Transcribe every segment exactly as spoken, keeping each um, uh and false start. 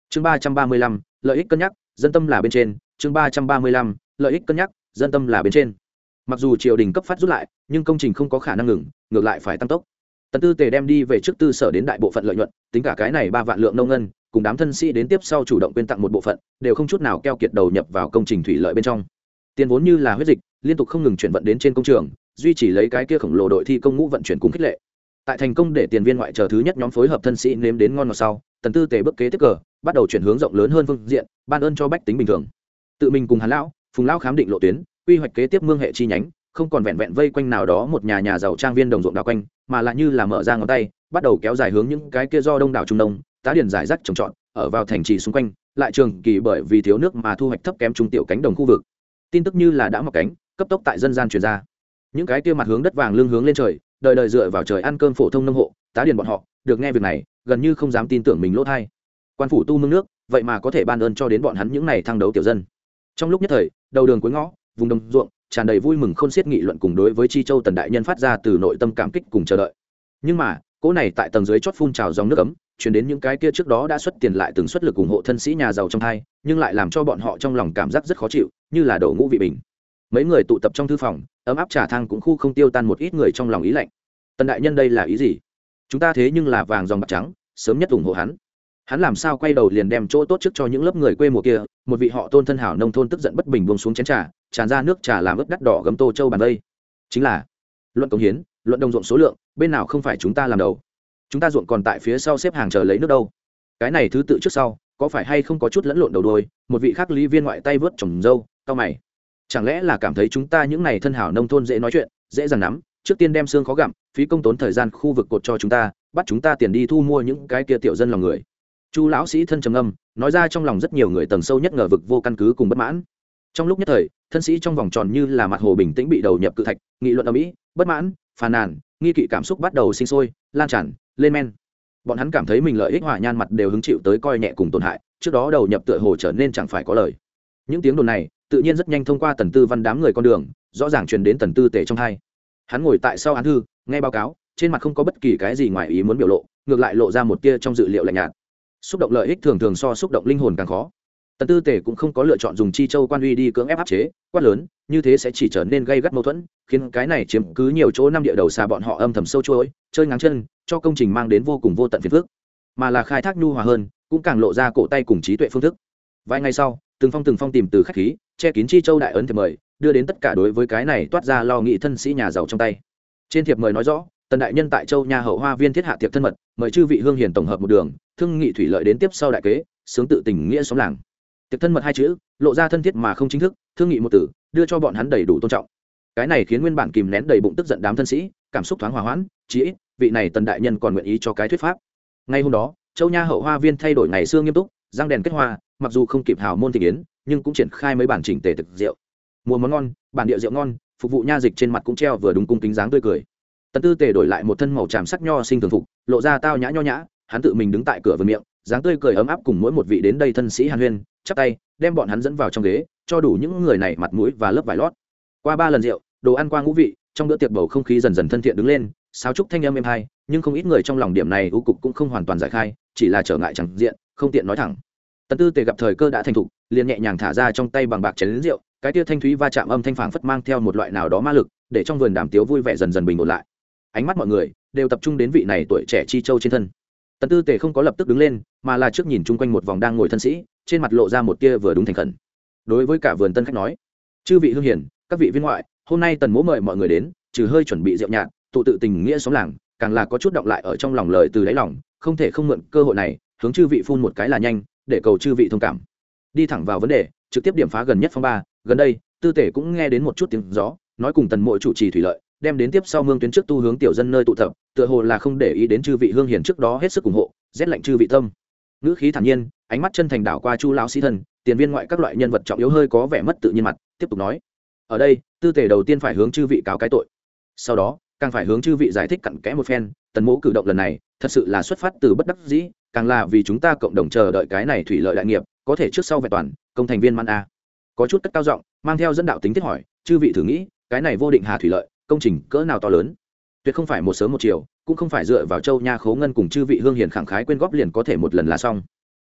chương ba trăm ba mươi lăm lợi ích cân nhắc dân tâm là bên trên. chương ba trăm ba mươi lăm lợi ích cân nhắc dân tâm là bên trên. Mặc dù triều đình cấp phát rút lại, nhưng công trình không có khả năng ngừng, ngược lại phải tăng tốc. Tần Tư Tề đem đi về trước tư sở đến đại bộ phận lợi nhuận, tính cả cái này ba vạn lượng nông ngân, cùng đám thân sĩ đến tiếp sau chủ động quyên tặng một bộ phận, đều không chút nào keo kiệt đầu nhập vào công trình thủy lợi bên trong. Tiền vốn như là huyết dịch, liên tục không ngừng chuyển vận đến trên công trường, duy trì lấy cái kia khổng lồ đội thi công ngũ vận chuyển cùng khích lệ. Tại thành công để tiền viên ngoại chờ thứ nhất nhóm phối hợp thân sĩ nếm đến ngon ngọt sau, Tần Tư Tề bước kế tiếp cờ, bắt đầu chuyển hướng rộng lớn hơn phương diện, ban ơn cho bách tính bình thường. Tự mình cùng Hàn lão, Phùng lão khám định lộ tuyến, quy hoạch kế tiếp mương hệ chi nhánh, không còn vẹn vẹn vây quanh nào đó một nhà nhà giàu trang viên đồng ruộng đào quanh, mà là như là mở ra ngón tay, bắt đầu kéo dài hướng những cái kia do đông đảo trung đông, tá điền giải rác trồng trọt, ở vào thành trì xung quanh, lại trường kỳ bởi vì thiếu nước mà thu hoạch thấp kém trung tiểu cánh đồng khu vực. Tin tức như là đã mọc cánh, cấp tốc tại dân gian truyền ra. Những cái kia mặt hướng đất vàng lưng hướng lên trời, đời đời dựa vào trời ăn cơm phổ thông nông hộ, tá điền bọn họ, được nghe việc này, gần như không dám tin tưởng mình lỗ thay. Quan phủ tu mương nước, vậy mà có thể ban ơn cho đến bọn hắn những này thăng đấu tiểu dân. Trong lúc nhất thời, đầu đường cuối ngõ, vùng đồng ruộng, tràn đầy vui mừng khôn xiết nghị luận cùng đối với Chi Châu Tần đại nhân phát ra từ nội tâm cảm kích cùng chờ đợi. Nhưng mà, cỗ này tại tầng dưới chót phun trào dòng nước ấm, truyền đến những cái kia trước đó đã xuất tiền lại từng xuất lực ủng hộ thân sĩ nhà giàu trong hai, nhưng lại làm cho bọn họ trong lòng cảm giác rất khó chịu, như là đổ ngũ vị bình. Mấy người tụ tập trong thư phòng, ấm áp trà thang cũng khu không tiêu tan một ít người trong lòng ý lạnh. Tần đại nhân đây là ý gì? Chúng ta thế nhưng là vàng dòng bạc trắng, sớm nhất ủng hộ hắn. Hắn làm sao quay đầu liền đem chỗ tốt trước cho những lớp người quê mùa kia? Một vị họ Tôn thân hảo nông thôn tức giận bất bình buông xuống chén trà, tràn ra nước trà làm ướt đắt đỏ gấm tô châu bàn đây. Chính là luận công hiến, luận đồng ruộng số lượng, bên nào không phải chúng ta làm đầu? Chúng ta ruộng còn tại phía sau xếp hàng chờ lấy nước đâu? Cái này thứ tự trước sau, có phải hay không có chút lẫn lộn đầu đuôi? Một vị khác lý viên ngoại tay vớt trồng dâu, cau mày. Chẳng lẽ là cảm thấy chúng ta những này thân hảo nông thôn dễ nói chuyện, dễ dàng nắm, trước tiên đem xương khó gặm, phí công tốn thời gian khu vực cột cho chúng ta, bắt chúng ta tiền đi thu mua những cái kia tiểu dân lòng người. Chu lão sĩ thân trầm âm, nói ra trong lòng rất nhiều người tầng sâu nhất ngờ vực vô căn cứ cùng bất mãn. Trong lúc nhất thời, thân sĩ trong vòng tròn như là mặt hồ bình tĩnh bị đầu nhập cự thạch, nghị luận ầm ĩ, bất mãn, phàn nàn, nghi kỵ cảm xúc bắt đầu sinh sôi, lan tràn, lên men. Bọn hắn cảm thấy mình lợi ích hòa nhan mặt đều hứng chịu tới coi nhẹ cùng tổn hại, trước đó đầu nhập tựa hồ trở nên chẳng phải có lời. Những tiếng đồn này, tự nhiên rất nhanh thông qua Tần Tư Văn đám người con đường, rõ ràng truyền đến Tần Tư Tề trong tai. Hắn ngồi tại sau án thư, nghe báo cáo, trên mặt không có bất kỳ cái gì ngoài ý muốn biểu lộ, ngược lại lộ ra một tia trong dự liệu lạnh nhạt. Xúc động lợi ích thường thường so xúc động linh hồn càng khó. Tần Tư Tề cũng không có lựa chọn dùng Chi Châu quan uy đi cưỡng ép áp chế, quát lớn, như thế sẽ chỉ trở nên gây gắt mâu thuẫn, khiến cái này chiếm cứ nhiều chỗ năm địa đầu xa bọn họ âm thầm sâu chuỗi, chơi ngáng chân, cho công trình mang đến vô cùng vô tận phiền phức, mà là khai thác nhu hòa hơn, cũng càng lộ ra cổ tay cùng trí tuệ phương thức. Vài ngày sau, từng phong từng phong tìm từ khách khí, che kín Chi Châu đại ấn thiệp mời, đưa đến tất cả đối với cái này toát ra lo nghĩ thân sĩ nhà giàu trong tay. Trên thiệp mời nói rõ, Tần đại nhân tại Châu Nha hậu hoa viên thiết hạ tiệc thân mật, mời chư vị hương hiền tổng hợp một đường, thương nghị thủy lợi đến tiếp sau đại kế, sướng tự tình nghĩa sống làng. Tiệc thân mật hai chữ, lộ ra thân thiết mà không chính thức, thương nghị một từ, đưa cho bọn hắn đầy đủ tôn trọng. Cái này khiến nguyên bản kìm nén đầy bụng tức giận đám thân sĩ, cảm xúc thoáng hòa hoãn, chí ít, vị này Tần đại nhân còn nguyện ý cho cái thuyết pháp. Ngay hôm đó, Châu Nha hậu hoa viên thay đổi ngày xưa nghiêm túc, răng đèn kết hoa, mặc dù không kịp hào môn thị yến, nhưng cũng triển khai mấy bản chỉnh tề thực rượu. Mùa món ngon, bản địa rượu ngon, phục vụ nha dịch trên mặt cũng treo vừa đúng cung kính dáng tươi cười. Tần Tư Tề đổi lại một thân màu tràm sắc nho sinh thường phục, lộ ra tao nhã nho nhã, hắn tự mình đứng tại cửa vườn miệng, dáng tươi cười ấm áp cùng mỗi một vị đến đây thân sĩ hàn huyên, chắp tay, đem bọn hắn dẫn vào trong ghế, cho đủ những người này mặt mũi và lớp vải lót. Qua ba lần rượu, đồ ăn qua ngũ vị, trong bữa tiệc bầu không khí dần dần thân thiện đứng lên, sáo trúc thanh âm êm hay, nhưng không ít người trong lòng điểm này u cục cũng không hoàn toàn giải khai, chỉ là trở ngại chẳng diện, không tiện nói thẳng. Tần Tư Tề gặp thời cơ đã thành thục, liền nhẹ nhàng thả ra trong tay bằng bạc chén lớn rượu, cái tia thanh thúy va chạm âm thanh phảng phất mang theo một loại nào đó ma lực, để trong vườn đàm tiếu vui vẻ dần dần bình ổn lại. Ánh mắt mọi người đều tập trung đến vị này tuổi trẻ Chi Châu trên thân. Tần Tư Tề không có lập tức đứng lên, mà là trước nhìn chung quanh một vòng đang ngồi thân sĩ, trên mặt lộ ra một tia vừa đúng thành khẩn. Đối với cả vườn tân khách nói, chư vị hương hiền, các vị viên ngoại, hôm nay Tần mỗ mời mọi người đến, trừ hơi chuẩn bị rượu nhạt, tụ tự tình nghĩa sống làng, càng là có chút động lại ở trong lòng lời từ đáy lòng, không thể không mượn cơ hội này, hướng chư vị phun một cái là nhanh, để cầu chư vị thông cảm. Đi thẳng vào vấn đề, trực tiếp điểm phá gần nhất phong ba, gần đây, Tư Tề cũng nghe đến một chút tiếng gió, nói cùng Tần mộ chủ trì thủy lợi, đem đến tiếp sau mương tuyến trước tu hướng tiểu dân nơi tụ tập, tựa hồ là không để ý đến chư vị hương hiền trước đó hết sức ủng hộ, rét lạnh chư vị tâm. Ngữ khí thản nhiên, ánh mắt chân thành đảo qua Chu lão sĩ thân, tiền viên ngoại các loại nhân vật trọng yếu hơi có vẻ mất tự nhiên mặt, tiếp tục nói: "Ở đây, Tư Tề đầu tiên phải hướng chư vị cáo cái tội. Sau đó, càng phải hướng chư vị giải thích cặn kẽ một phen, Tần mỗ cử động lần này, thật sự là xuất phát từ bất đắc dĩ, càng là vì chúng ta cộng đồng chờ đợi cái này thủy lợi đại nghiệp, có thể trước sau vẹn toàn, công thành viên mãn a." Có chút cất cao giọng, mang theo dẫn đạo tính tiết hỏi: "Chư vị thử nghĩ, cái này vô định hà thủy lợi, công trình cỡ nào to lớn, tuyệt không phải một sớm một chiều, cũng không phải dựa vào Châu Nha khố ngân cùng chư vị hương hiền khẳng khái quyên góp liền có thể một lần là xong.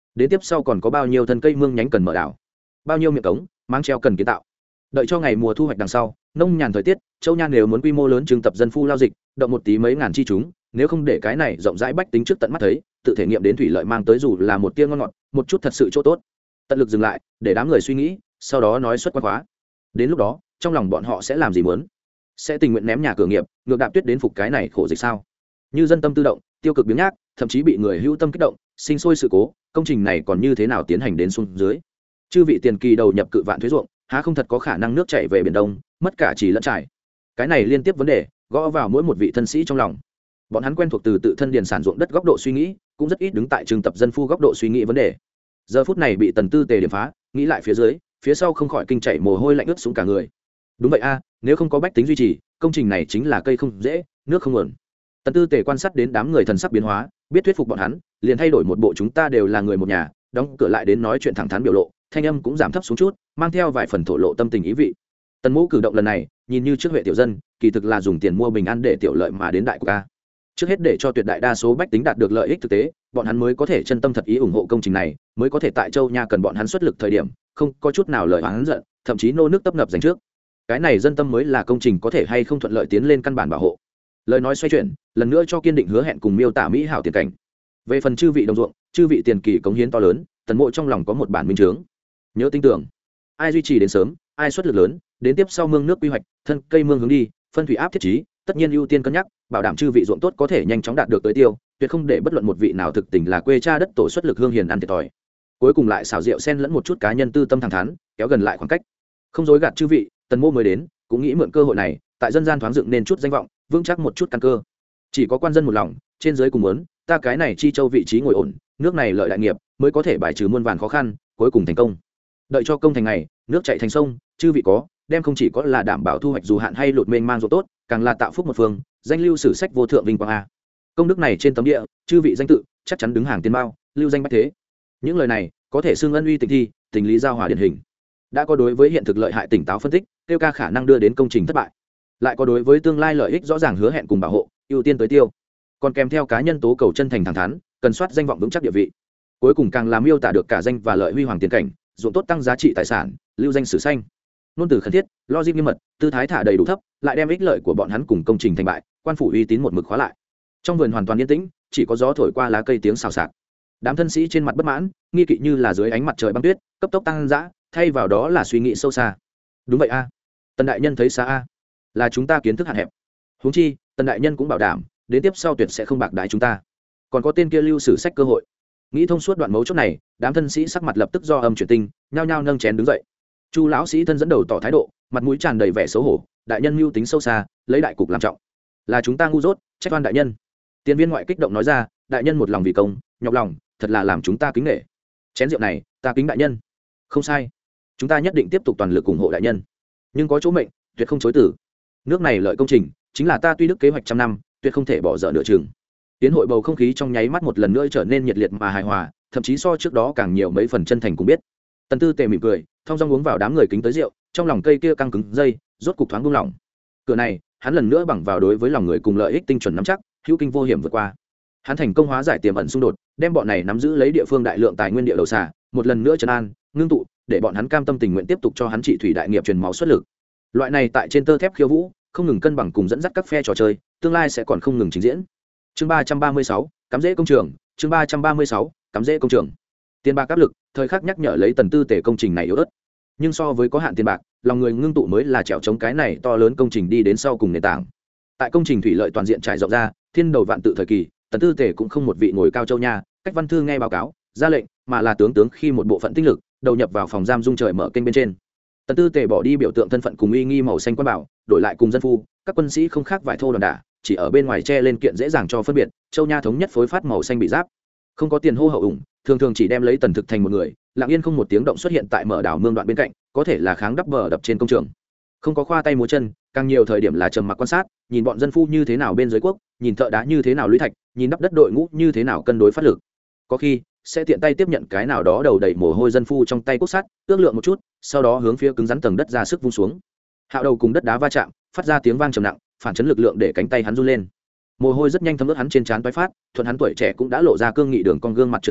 đến tiếp sau còn có bao nhiêu thân cây mương nhánh cần mở đảo, bao nhiêu miệng cống mang treo cần kiến tạo. Đợi cho ngày mùa thu hoạch đằng sau, nông nhàn thời tiết, châu Nha nếu muốn quy mô lớn trưng tập dân phu lao dịch, động một tí mấy ngàn chi chúng, nếu không để cái này rộng rãi bách tính trước tận mắt thấy, tự thể nghiệm đến thủy lợi mang tới dù là một tia ngon ngọt, một chút thật sự chỗ tốt. Tận lực dừng lại, để đám người suy nghĩ, sau đó nói xuất quan khóa. Đến lúc đó, trong lòng bọn họ sẽ làm gì muốn? Sẽ tình nguyện ném nhà cửa nghiệp, ngược đạp tuyết đến phục cái này khổ dịch sao? Như dân tâm tự động, tiêu cực biếng nhác, thậm chí bị người hữu tâm kích động, sinh sôi sự cố, công trình này còn như thế nào tiến hành đến xuống dưới? Chư vị tiền kỳ đầu nhập cự vạn thuế ruộng, há không thật có khả năng nước chảy về biển đông, mất cả chỉ lẫn trải. Cái này liên tiếp vấn đề gõ vào mỗi một vị thân sĩ trong lòng. Bọn hắn quen thuộc từ tự thân điền sản ruộng đất góc độ suy nghĩ, cũng rất ít đứng tại trường tập dân phu góc độ suy nghĩ vấn đề. Giờ phút này bị Tần Tư Tề điểm phá, nghĩ lại phía dưới, phía sau không khỏi kinh chảy mồ hôi lạnh ướt xuống cả người. Đúng vậy a, nếu không có bách tính duy trì, công trình này chính là cây không dễ, nước không nguồn. Tần Tư Tề quan sát đến đám người thần sắc biến hóa, biết thuyết phục bọn hắn, liền thay đổi một bộ chúng ta đều là người một nhà, đóng cửa lại đến nói chuyện thẳng thắn biểu lộ, thanh âm cũng giảm thấp xuống chút, mang theo vài phần thổ lộ tâm tình ý vị. Tần Mỗ cử động lần này, nhìn như trước huệ tiểu dân, kỳ thực là dùng tiền mua bình an để tiểu lợi mà đến đại của ca. Trước hết để cho tuyệt đại đa số bách tính đạt được lợi ích thực tế, bọn hắn mới có thể chân tâm thật ý ủng hộ công trình này, mới có thể tại Châu Nha cần bọn hắn xuất lực thời điểm, không có chút nào lời oán giận, thậm chí nô nước tấp nập dành trước. Cái này dân tâm mới là công trình có thể hay không thuận lợi tiến lên căn bản bảo hộ. Lời nói xoay chuyển, lần nữa cho kiên định hứa hẹn cùng miêu tả mỹ hảo tiền cảnh. Về phần chư vị đồng ruộng, chư vị tiền kỳ cống hiến to lớn, Tần Mộ trong lòng có một bản minh chứng. Nhớ tin tưởng, ai duy trì đến sớm, ai xuất lực lớn, đến tiếp sau mương nước quy hoạch, thân cây mương hướng đi, phân thủy áp thiết trí, tất nhiên ưu tiên cân nhắc, bảo đảm chư vị ruộng tốt có thể nhanh chóng đạt được tới tiêu, tuyệt không để bất luận một vị nào thực tình là quê cha đất tổ xuất lực hương hiền ăn thiệt thòi. Cuối cùng lại xảo diệu xen lẫn một chút cá nhân tư tâm thẳng thắn, kéo gần lại khoảng cách. Không dối gạt chư vị, Tần Mô mới đến, cũng nghĩ mượn cơ hội này, tại dân gian thoáng dựng nên chút danh vọng, vững chắc một chút căn cơ. Chỉ có quan dân một lòng, trên dưới cùng muốn, ta cái này chi châu vị trí ngồi ổn, nước này lợi đại nghiệp, mới có thể bài trừ muôn vàn khó khăn, cuối cùng thành công. Đợi cho công thành ngày, nước chảy thành sông, chư vị có, đem không chỉ có là đảm bảo thu hoạch dù hạn hay lụt mênh mang ruộng tốt, càng là tạo phúc một phương, danh lưu sử sách vô thượng vinh quang a. Công đức này trên tấm địa, chư vị danh tự chắc chắn đứng hàng tiền mao, lưu danh bách thế. Những lời này có thể xưng ân uy tình thi, tình lý giao hòa điển hình. Đã có đối với hiện thực lợi hại tỉnh táo phân tích, tiêu ca khả năng đưa đến công trình thất bại, lại có đối với tương lai lợi ích rõ ràng hứa hẹn cùng bảo hộ, ưu tiên tới tiêu, còn kèm theo cá nhân tố cầu chân thành thẳng thắn, cần soát danh vọng vững chắc địa vị. Cuối cùng càng làm miêu tả được cả danh và lợi huy hoàng tiền cảnh, ruộng tốt tăng giá trị tài sản, lưu danh sử xanh. Nôn từ khẩn thiết, logic nghiêm mật, tư thái thả đầy đủ thấp, lại đem ích lợi của bọn hắn cùng công trình thành bại, quan phủ uy tín một mực khóa lại. Trong vườn hoàn toàn yên tĩnh, chỉ có gió thổi qua lá cây tiếng xào xạc. Đám thân sĩ trên mặt bất mãn, nghi kỵ như là dưới ánh mặt trời băng tuyết, cấp tốc tăng dã, thay vào đó là suy nghĩ sâu xa. Đúng vậy a, Tần đại nhân thấy xa a, là chúng ta kiến thức hạn hẹp. Huống chi, Tần đại nhân cũng bảo đảm, đến tiếp sau tuyệt sẽ không bạc đái chúng ta. Còn có tên kia lưu sử sách cơ hội. Nghĩ thông suốt đoạn mấu chốt này, đám thân sĩ sắc mặt lập tức do âm chuyển tinh, nhao nhao nâng chén đứng dậy. Chu lão sĩ thân dẫn đầu tỏ thái độ, mặt mũi tràn đầy vẻ xấu hổ, đại nhân mưu tính sâu xa, lấy đại cục làm trọng, là chúng ta ngu dốt, trách oan đại nhân. Tiền viên ngoại kích động nói ra, đại nhân một lòng vì công, nhọc lòng, thật là làm chúng ta kính nể. Chén rượu này, ta kính đại nhân. Không sai, chúng ta nhất định tiếp tục toàn lực ủng hộ đại nhân, nhưng có chỗ mệnh, tuyệt không chối từ. Nước này lợi công trình, chính là ta tuy đức kế hoạch trăm năm, tuyệt không thể bỏ dở nửa chừng. Tiến hội bầu không khí trong nháy mắt một lần nữa trở nên nhiệt liệt mà hài hòa, thậm chí so trước đó càng nhiều mấy phần chân thành cũng biết. Tần Tư Tề mỉm cười, thong dong uống vào đám người kính tới rượu, trong lòng cây kia căng cứng dây, rốt cục thoáng buông lỏng. Cửa này, hắn lần nữa bằng vào đối với lòng người cùng lợi ích tinh chuẩn nắm chắc, hữu kinh vô hiểm vượt qua. Hắn thành công hóa giải tiềm ẩn xung đột, đem bọn này nắm giữ lấy địa phương đại lượng tài nguyên địa đầu xả, một lần nữa trấn an, ngưng tụ, để bọn hắn cam tâm tình nguyện tiếp tục cho hắn trị thủy đại nghiệp truyền máu xuất lực. Loại này tại trên tơ thép khiêu vũ, không ngừng cân bằng cùng dẫn dắt các phe trò chơi, tương lai sẽ còn không ngừng trình diễn. Chương ba trăm ba mươi sáu, cắm rễ công trường, chương ba trăm ba mươi sáu, cắm rễ công trường. Tiền bạc áp lực, thời khắc nhắc nhở lấy Tần Tư Tề công trình này yếu ớt. Nhưng so với có hạn tiền bạc, lòng người ngưng tụ mới là trèo chống cái này to lớn công trình đi đến sau cùng nền tảng. Tại công trình thủy lợi toàn diện trải rộng ra, thiên đầu vạn tự thời kỳ, Tần Tư Tề cũng không một vị ngồi cao châu nha, cách văn thư nghe báo cáo, ra lệnh, mà là tướng tướng khi một bộ phận tinh lực đầu nhập vào phòng giam dung trời mở kênh bên trên. Tần Tư Tề bỏ đi biểu tượng thân phận cùng uy nghi màu xanh quan bảo, đổi lại cùng dân phu, các quân sĩ không khác vải thô đòn đả, chỉ ở bên ngoài che lên kiện dễ dàng cho phân biệt, châu nha thống nhất phối phát màu xanh bị giáp. Không có tiền hô hậu ủng, thường thường chỉ đem lấy Tần Thực thành một người, lặng yên không một tiếng động xuất hiện tại mở đảo mương đoạn bên cạnh, có thể là kháng đắp bờ đập trên công trường. Không có khoa tay múa chân, càng nhiều thời điểm là trầm mặc quan sát, nhìn bọn dân phu như thế nào bên dưới quốc, nhìn thợ đá như thế nào lũy thạch, nhìn đắp đất đội ngũ như thế nào cân đối phát lực. Có khi sẽ tiện tay tiếp nhận cái nào đó đầu đầy mồ hôi dân phu trong tay cốt sắt, ước lượng một chút, sau đó hướng phía cứng rắn tầng đất ra sức vung xuống. Hạo đầu cùng đất đá va chạm, phát ra tiếng vang trầm nặng, phản chấn lực lượng để cánh tay hắn run lên. Mồ hôi rất nhanh thấm ướt hắn trên trán toái phát, thuận hắn tuổi trẻ cũng đã lộ ra cương nghị đường con gương mặt trượt xuống,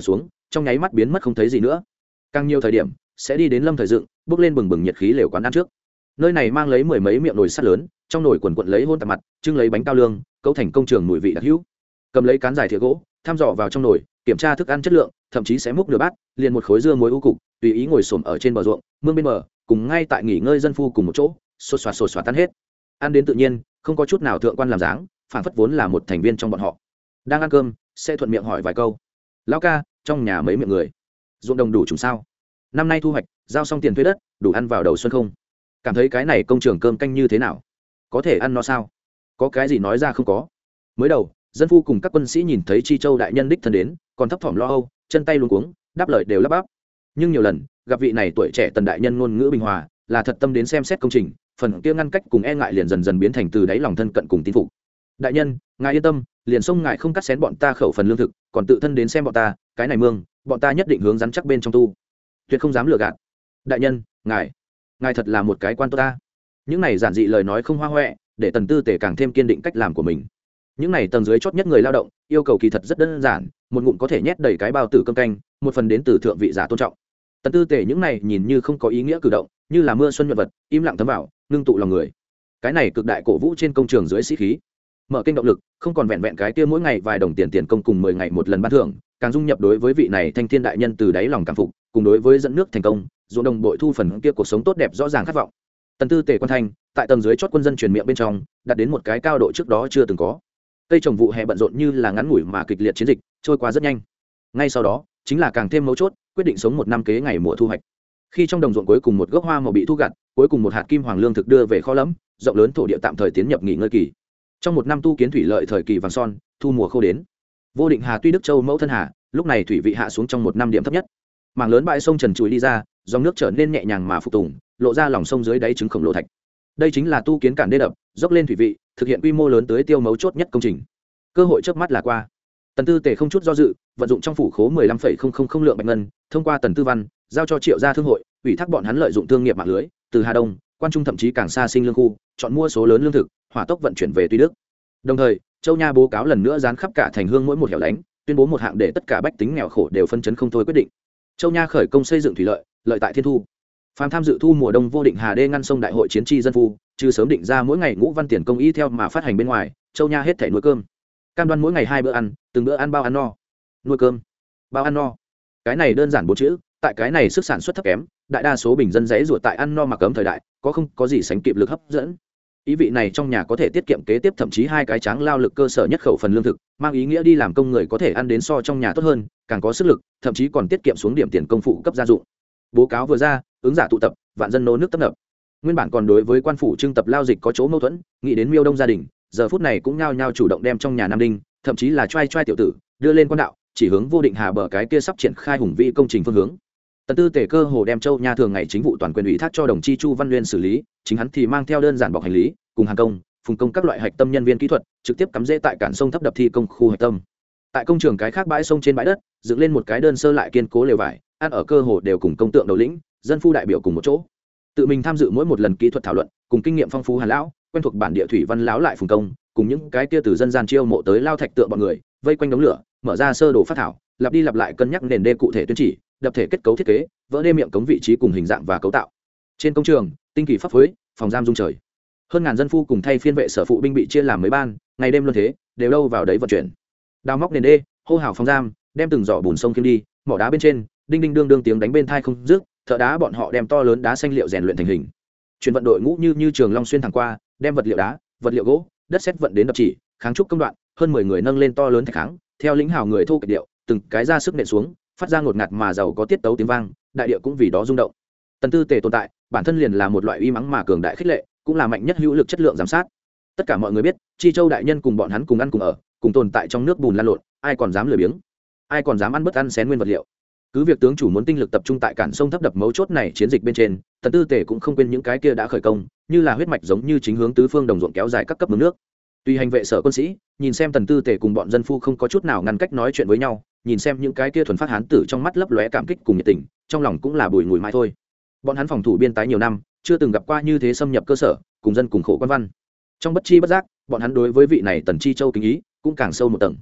trong nháy mắt biến mất không thấy gì nữa. Càng nhiều thời điểm sẽ đi đến lâm thời dựng, bước lên bừng bừng nhiệt khí lều quán ăn trước. Nơi này mang lấy mười mấy miệng nồi sắt lớn, trong nồi quần quật lấy hôn tạp mặt, trưng lấy bánh cao lương, cấu thành công trường mùi vị đặc hữu. Cầm lấy cán dài thìa gỗ, thăm dò vào trong nồi, kiểm tra thức ăn chất lượng, thậm chí sẽ múc nửa bát, liền một khối dưa muối u cục, tùy ý ngồi xổm ở trên bờ ruộng, mương bên bờ, cùng ngay tại nghỉ ngơi dân phu cùng một chỗ, xột xoạt xột xoạt tan hết. Ăn đến tự nhiên, không có chút nào thượng quan làm dáng, phản phất vốn là một thành viên trong bọn họ. Đang ăn cơm, sẽ thuận miệng hỏi vài câu. Lão ca, trong nhà mấy miệng người, ruộng đồng đủ trùng sao? Năm nay thu hoạch, giao xong tiền thuê đất, đủ ăn vào đầu xuân không? Cảm thấy cái này công trường cơm canh như thế nào? Có thể ăn no sao? Có cái gì nói ra không có? Mới đầu, dân phu cùng các quân sĩ nhìn thấy Chi Châu đại nhân đích thân đến, còn thấp thỏm lo âu, chân tay luống cuống, đáp lời đều lắp bắp. Nhưng nhiều lần, gặp vị này tuổi trẻ tần đại nhân ngôn ngữ bình hòa, là thật tâm đến xem xét công trình, phần kia ngăn cách cùng e ngại liền dần dần biến thành từ đáy lòng thân cận cùng tin phục. Đại nhân, ngài yên tâm, liền sông ngài không cắt xén bọn ta khẩu phần lương thực, còn tự thân đến xem bọn ta, cái này mương, bọn ta nhất định hướng rắn chắc bên trong tu, tuyệt không dám lừa gạt. Đại nhân, ngài, ngài thật là một cái quan tốt ta. Những này giản dị lời nói không hoa hoẹ, để tần tư tể càng thêm kiên định cách làm của mình. Những này tầng dưới chót nhất người lao động, yêu cầu kỳ thật rất đơn giản, một ngụm có thể nhét đầy cái bao tử cơm canh, một phần đến từ thượng vị giả tôn trọng. Tần tư tể những này nhìn như không có ý nghĩa cử động, như là mưa xuân nhuận vật, im lặng thấm vào, ngưng tụ lòng người. Cái này cực đại cổ vũ trên công trường dưới sĩ khí. Mở kênh động lực, không còn vẹn vẹn cái kia mỗi ngày vài đồng tiền tiền công cùng mười ngày một lần ban thưởng, càng dung nhập đối với vị này thanh thiên đại nhân từ đáy lòng cảm phục, cùng đối với dẫn nước thành công, ruộng đồng bội thu phần kia cuộc sống tốt đẹp rõ ràng khát vọng. Tần tư tể quan thanh, tại tầng dưới chót quân dân truyền miệng bên trong, đạt đến một cái cao độ trước đó chưa từng có. Cây trồng vụ hè bận rộn như là ngắn ngủi mà kịch liệt chiến dịch, trôi qua rất nhanh. Ngay sau đó, chính là càng thêm mấu chốt, quyết định sống một năm kế ngày mùa thu hoạch. Khi trong đồng ruộng cuối cùng một gốc hoa màu bị thu gặt, cuối cùng một hạt kim hoàng lương thực đưa về kho lẫm, rộng lớn thổ địa tạm thời tiến nhập nghỉ ngơi kỳ. Trong một năm tu kiến thủy lợi thời kỳ vàng son, thu mùa khô đến. Vô Định Hà tuy Đức Châu mẫu thân hà, lúc này thủy vị hạ xuống trong một năm điểm thấp nhất. Mảng lớn bãi sông trần trụi đi ra, dòng nước trở nên nhẹ nhàng mà phục tùng, lộ ra lòng sông dưới đáy trứng khổng lồ thạch. Đây chính là tu kiến cản đê đập, dốc lên thủy vị, thực hiện quy mô lớn tới tiêu mấu chốt nhất công trình. Cơ hội trước mắt là qua. Tần tư tể không chút do dự, vận dụng trong phủ khố mười lăm phẩy không không không lượng bạch ngân, thông qua Tần Tư Văn, giao cho Triệu gia thương hội, ủy thác bọn hắn lợi dụng thương nghiệp mạng lưới, từ Hà Đông, Quan Trung thậm chí càng xa sinh lương khu, chọn mua số lớn lương thực, hỏa tốc vận chuyển về Tuy Đức. Đồng thời, Châu Nha báo cáo lần nữa dán khắp cả thành hương mỗi một hẻo lánh, tuyên bố một hạng để tất cả bách tính nghèo khổ đều phân chấn không thôi quyết định. Châu Nha khởi công xây dựng thủy lợi, lợi tại thiên thu. Phàm tham dự thu mùa đông Vô Định Hà đê ngăn sông đại hội chiến tri dân phu, trừ sớm định ra mỗi ngày ngũ văn tiền công y theo mà phát hành bên ngoài, Châu Nha hết thảy nuôi cơm. Cam đoan mỗi ngày hai bữa ăn, từng bữa ăn bao ăn no. Nuôi cơm, bao ăn no. Cái này đơn giản bốn chữ, tại cái này sức sản xuất thấp kém, đại đa số bình dân dãy ruột tại ăn no mặc ấm thời đại, có không có gì sánh kịp lực hấp dẫn. Ý vị này trong nhà có thể tiết kiệm kế tiếp thậm chí hai cái tráng lao lực cơ sở nhất khẩu phần lương thực, mang ý nghĩa đi làm công người có thể ăn đến so trong nhà tốt hơn, càng có sức lực, thậm chí còn tiết kiệm xuống điểm tiền công phụ cấp gia dụng. Báo cáo vừa ra, ứng giả tụ tập, vạn dân nô nước tấp nập. Nguyên bản còn đối với quan phủ trưng tập lao dịch có chỗ mâu thuẫn, nghĩ đến Miêu Đông gia đình, giờ phút này cũng nhao nhao chủ động đem trong nhà nam đinh, thậm chí là trai trai tiểu tử đưa lên quan đạo, chỉ hướng Vô Định Hà bờ cái kia sắp triển khai hùng vĩ công trình phương hướng. Tần tư tể cơ hồ đem Châu Nha thường ngày chính vụ toàn quyền ủy thác cho đồng chi Chu Văn Nguyên xử lý, chính hắn thì mang theo đơn giản bọc hành lý, cùng hàng công, phùng công các loại hạch tâm nhân viên kỹ thuật, trực tiếp cắm rễ tại cản sông thấp đập thi công khu hạch tâm. Tại công trường cái khác bãi sông trên bãi đất, dựng lên một cái đơn sơ lại kiên cố lều vải, ăn ở cơ hồ đều cùng công tượng đầu lĩnh, dân phu đại biểu cùng một chỗ. Tự mình tham dự mỗi một lần kỹ thuật thảo luận, cùng kinh nghiệm phong phú Hàn lão, quen thuộc bản địa thủy văn lão lại phùng công, cùng những cái kia từ dân gian chiêu mộ tới lao thạch tượng bọn người, vây quanh đống lửa, mở ra sơ đồ phát thảo, lặp đi lặp lại cân nhắc nền đê cụ thể tuyên chỉ, đập thể kết cấu thiết kế, vỡ đê miệng cống vị trí cùng hình dạng và cấu tạo. Trên công trường, tinh kỳ pháp phối, phòng giam dung trời. Hơn ngàn dân phu cùng thay phiên vệ sở phụ binh bị chia làm mấy ban, ngày đêm luân thế, đều đâu vào đấy vận chuyển. Đào móc nền đê, hô hào phòng giam, đem từng giỏ bùn sông khiêng đi, mỏ đá bên trên, đinh đinh đương đương tiếng đánh bên thai không dứt, thợ đá bọn họ đem to lớn đá xanh liệu rèn luyện thành hình. Chuyển vận đội ngũ như như trường long xuyên thẳng qua, đem vật liệu đá, vật liệu gỗ, đất sét vận đến đập chỉ, kháng trúc công đoạn, hơn mười người nâng lên to lớn thạch kháng, theo lĩnh hào người thu kịch điệu, từng cái ra sức nện xuống, phát ra ngột ngạt mà giàu có tiết tấu tiếng vang, đại địa cũng vì đó rung động. Tần tư tề tồn tại, bản thân liền là một loại uy mắng mà cường đại khích lệ, cũng là mạnh nhất hữu lực chất lượng giám sát. Tất cả mọi người biết, Chi Châu đại nhân cùng bọn hắn cùng ăn cùng ở, cùng tồn tại trong nước bùn lan lộn, ai còn dám lười biếng, ai còn dám ăn bất ăn xén nguyên vật liệu. Cứ việc tướng chủ muốn tinh lực tập trung tại cản sông thấp đập mấu chốt này chiến dịch bên trên, Tần tư tề cũng không quên những cái kia đã khởi công, như là huyết mạch giống như chính hướng tứ phương đồng ruộng kéo dài các cấp mương nước. Tuy hành vệ sở quân sĩ, nhìn xem Tần tư tề cùng bọn dân phu không có chút nào ngăn cách nói chuyện với nhau, nhìn xem những cái kia thuần phát hán tử trong mắt lấp lóe cảm kích cùng nhiệt tình, trong lòng cũng là bùi ngùi mãi thôi. Bọn hắn phòng thủ biên tái nhiều năm, chưa từng gặp qua như thế xâm nhập cơ sở, cùng dân cùng khổ quan văn. Trong bất chi bất giác, bọn hắn đối với vị này Tần Chi Châu kính ý cũng càng sâu một tầng.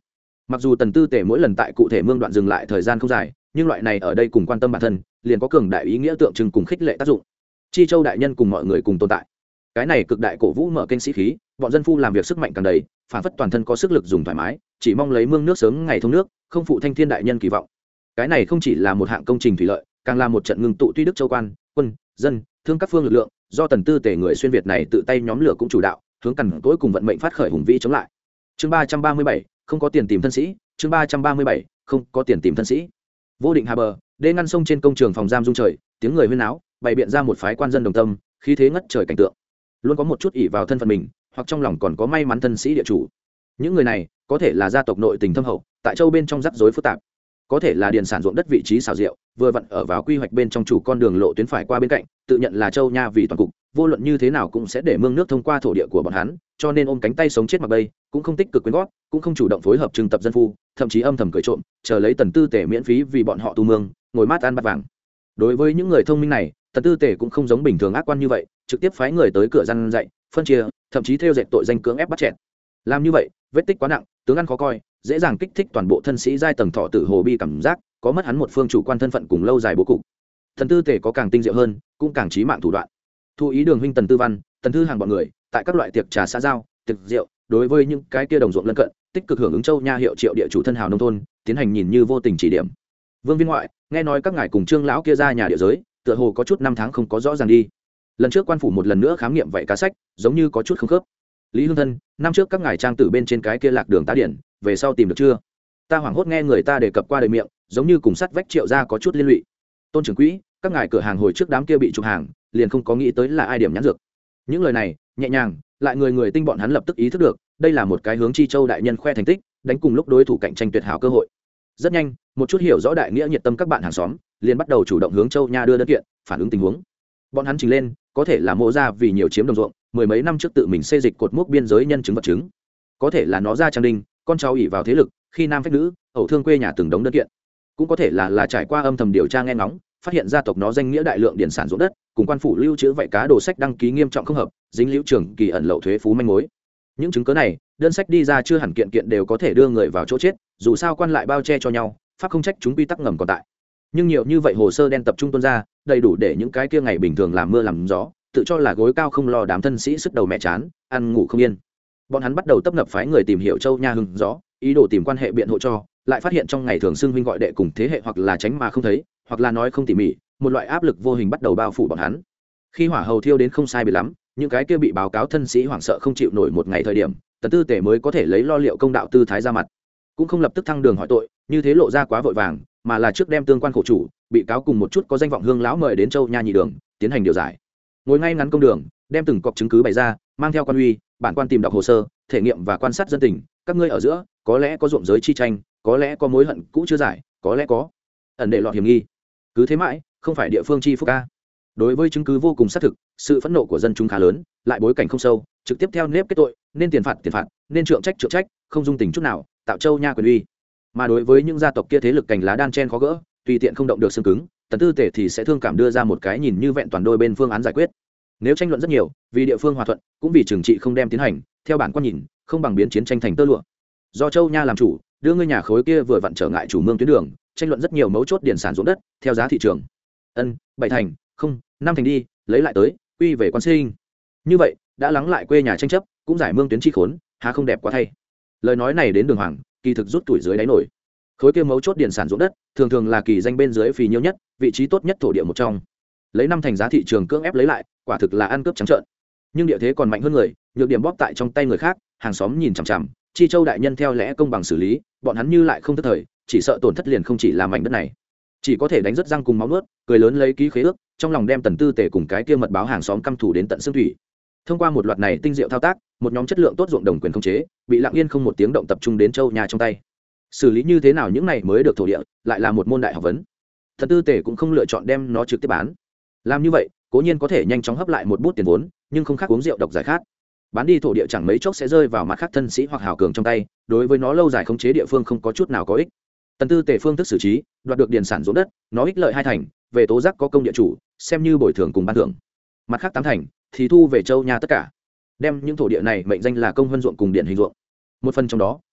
Mặc dù tần tư tể mỗi lần tại cụ thể mương đoạn dừng lại thời gian không dài, nhưng loại này ở đây cùng quan tâm bản thân liền có cường đại ý nghĩa tượng trưng cùng khích lệ tác dụng. Chi Châu đại nhân cùng mọi người cùng tồn tại, cái này cực đại cổ vũ mở kênh sĩ khí, bọn dân phu làm việc sức mạnh càng đầy, phản phất toàn thân có sức lực dùng thoải mái, chỉ mong lấy mương nước sớm ngày thông nước, không phụ thanh thiên đại nhân kỳ vọng. Cái này không chỉ là một hạng công trình thủy lợi, càng là một trận ngưng tụ tuy đức châu quan, quân, dân, thương các phương lực lượng, do tần tư tể người xuyên việt này tự tay nhóm lửa cũng chủ đạo, hướng cằn tối cùng vận mệnh phát khởi hùng vĩ chống lại. Chương ba trăm ba mươi bảy, không có tiền tìm thân sĩ, chương ba trăm ba mươi bảy, không có tiền tìm thân sĩ. Vô Định Hà bờ, đê ngăn sông trên công trường phòng giam rung trời, tiếng người huyên náo, bày biện ra một phái quan dân đồng tâm, khí thế ngất trời cảnh tượng. Luôn có một chút ỷ vào thân phận mình, hoặc trong lòng còn có may mắn thân sĩ địa chủ. Những người này, có thể là gia tộc nội tình thâm hậu, tại châu bên trong rắc rối phức tạp, có thể là điền sản ruộng đất vị trí xảo diệu, vừa vặn ở vào quy hoạch bên trong chủ con đường lộ tuyến phải qua bên cạnh, tự nhận là châu nha vì toàn cục, vô luận như thế nào cũng sẽ để mương nước thông qua thổ địa của bọn hắn, cho nên ôm cánh tay sống chết mặc bay, cũng không tích cực quyên góp, cũng không chủ động phối hợp trưng tập dân phu, thậm chí âm thầm cười trộm, chờ lấy tần tư tể miễn phí vì bọn họ tu mương, ngồi mát ăn bát vàng. Đối với những người thông minh này, tần tư tể cũng không giống bình thường ác quan như vậy, trực tiếp phái người tới cửa răn dạy, phân chia, thậm chí theo dệt tội danh cưỡng ép bắt chẹt. Làm như vậy, vết tích quá nặng, tướng ăn khó coi, dễ dàng kích thích toàn bộ thân sĩ giai tầng thọ tử hồ bi cảm giác, có mất hắn một phương chủ quan thân phận cùng lâu dài bố cục. Thần tư tể có càng tinh diệu hơn, cũng càng chí mạng thủ đoạn. Thu ý đường huynh tần tư văn, tần thư hàng bọn người, tại các loại tiệc trà xã giao, tiệc rượu, đối với những cái kia đồng ruộng lân cận, tích cực hưởng ứng châu nha hiệu triệu địa chủ thân hào nông thôn, tiến hành nhìn như vô tình chỉ điểm. Vương viên ngoại, nghe nói các ngài cùng trương lão kia ra nhà địa giới, tựa hồ có chút năm tháng không có rõ ràng đi. Lần trước quan phủ một lần nữa khám nghiệm vậy cá sách, giống như có chút không khớp. Lý Hương thân, năm trước các ngài trang tử bên trên cái kia lạc đường tá điển, về sau tìm được chưa? Ta hoảng hốt nghe người ta đề cập qua đời miệng, giống như cùng sắt vách triệu ra có chút liên lụy. Tôn trưởng quỹ, các ngài cửa hàng hồi trước đám kia bị trục hàng, liền không có nghĩ tới là ai điểm nhãn dược. Những lời này nhẹ nhàng, lại người người tinh bọn hắn lập tức ý thức được, đây là một cái hướng Chi Châu đại nhân khoe thành tích, đánh cùng lúc đối thủ cạnh tranh tuyệt hảo cơ hội. Rất nhanh, một chút hiểu rõ đại nghĩa nhiệt tâm các bạn hàng xóm, liền bắt đầu chủ động hướng Châu nha đưa đơn kiện, phản ứng tình huống. Bọn hắn trình lên, có thể là mộ ra vì nhiều chiếm đồng ruộng, mười mấy năm trước tự mình xây dịch cột mốc biên giới nhân chứng vật chứng, có thể là nó ra trang đinh, con cháu ỷ vào thế lực, khi nam phách nữ, ẩu thương quê nhà từng đống đơn kiện, cũng có thể là là trải qua âm thầm điều tra nghe ngóng, phát hiện gia tộc nó danh nghĩa đại lượng điển sản ruộng đất, cùng quan phủ lưu trữ vậy cá đồ sách đăng ký nghiêm trọng không hợp, dính liễu trường kỳ ẩn lậu thuế phú manh mối. Những chứng cứ này, đơn sách đi ra chưa hẳn kiện kiện đều có thể đưa người vào chỗ chết, dù sao quan lại bao che cho nhau, pháp không trách chúng quy tắc ngầm còn tại. Nhưng nhiều như vậy hồ sơ đen tập trung tuôn ra, đầy đủ để những cái kia ngày bình thường làm mưa làm gió, tự cho là gối cao không lo đám thân sĩ sức đầu mẹ chán, ăn ngủ không yên. Bọn hắn bắt đầu tấp nập phái người tìm hiểu Châu nha hưng gió, ý đồ tìm quan hệ biện hộ cho, lại phát hiện trong ngày thường xưng huynh gọi đệ cùng thế hệ hoặc là tránh mà không thấy, hoặc là nói không tỉ mỉ, một loại áp lực vô hình bắt đầu bao phủ bọn hắn. Khi hỏa hầu thiêu đến không sai biệt lắm, những cái kia bị báo cáo thân sĩ hoảng sợ không chịu nổi một ngày thời điểm, tần tư tể mới có thể lấy lo liệu công đạo tư thái ra mặt, cũng không lập tức thăng đường hỏi tội, như thế lộ ra quá vội vàng, mà là trước đem tương quan khổ chủ bị cáo cùng một chút có danh vọng hương lão mời đến Châu nha nhị đường tiến hành điều giải. Ngồi ngay ngắn công đường, đem từng cọc chứng cứ bày ra, mang theo quan uy, bản quan tìm đọc hồ sơ, thể nghiệm và quan sát dân tình, các ngươi ở giữa có lẽ có ruộng giới chi tranh, có lẽ có mối hận cũ chưa giải, có lẽ có ẩn đệ lọt hiểm nghi, cứ thế mãi không phải địa phương chi phúc ca. Đối với chứng cứ vô cùng xác thực, sự phẫn nộ của dân chúng khá lớn, lại bối cảnh không sâu, trực tiếp theo nếp kết tội, nên tiền phạt tiền phạt, nên trượng trách trượng trách, không dung tình chút nào, tạo Châu nha quyền uy. Mà đối với những gia tộc kia thế lực cành lá đan chen khó gỡ, tùy tiện không động được xương cứng, tần tư tể thì sẽ thương cảm đưa ra một cái nhìn như vẹn toàn đôi bên phương án giải quyết. Nếu tranh luận rất nhiều, vì địa phương hòa thuận, cũng vì trừng trị không đem tiến hành, theo bản quan nhìn, không bằng biến chiến tranh thành tơ lụa. Do Châu nha làm chủ, đưa ngươi nhà khối kia vừa vặn trở ngại chủ mương tuyến đường, tranh luận rất nhiều mấu chốt điển sản ruộng đất, theo giá thị trường. Ân, bảy thành, không, năm thành đi, lấy lại tới, quy về quan sinh. Như vậy, đã lắng lại quê nhà tranh chấp, cũng giải mương tuyến chi khốn, há không đẹp quá thay. Lời nói này đến Đường Hoàng, kỳ thực rút tuổi dưới đáy nổi. Khối kia mấu chốt điển sản ruộng đất, thường thường là kỳ danh bên dưới phì nhiêu nhất, vị trí tốt nhất thổ địa một trong. Lấy năm thành giá thị trường cưỡng ép lấy lại, quả thực là ăn cướp trắng trợn. Nhưng địa thế còn mạnh hơn người, nhược điểm bóp tại trong tay người khác, hàng xóm nhìn chằm chằm, Chi Châu đại nhân theo lẽ công bằng xử lý, bọn hắn như lại không tức thời, chỉ sợ tổn thất liền không chỉ là mảnh đất này, chỉ có thể đánh rất răng cùng máu nuốt, cười lớn lấy ký khế ước, trong lòng đem tần tư tể cùng cái kia mật báo hàng xóm căm thủ đến tận xương thủy. Thông qua một loạt này tinh diệu thao tác, một nhóm chất lượng tốt ruộng đồng quyền khống chế, bị lặng yên không một tiếng động tập trung đến Châu nhà trong tay. Xử lý như thế nào những này mới được thổ địa, lại là một môn đại học vấn. Tần tư tể cũng không lựa chọn đem nó trực tiếp bán. Làm như vậy, cố nhiên có thể nhanh chóng hấp lại một bút tiền vốn, nhưng không khác uống rượu độc giải khát. Bán đi thổ địa chẳng mấy chốc sẽ rơi vào mặt khác thân sĩ hoặc hào cường trong tay, đối với nó lâu dài khống chế địa phương không có chút nào có ích. Tần tư tể phương thức xử trí, đoạt được điền sản ruộng đất, nó ích lợi hai thành, về tố giác có công địa chủ, xem như bồi thường cùng ban thưởng. Mặt khác tám thành thì thu về Châu nhà tất cả. Đem những thổ địa này mệnh danh là công vân ruộng cùng điện hình ruộng. Một phần trong đó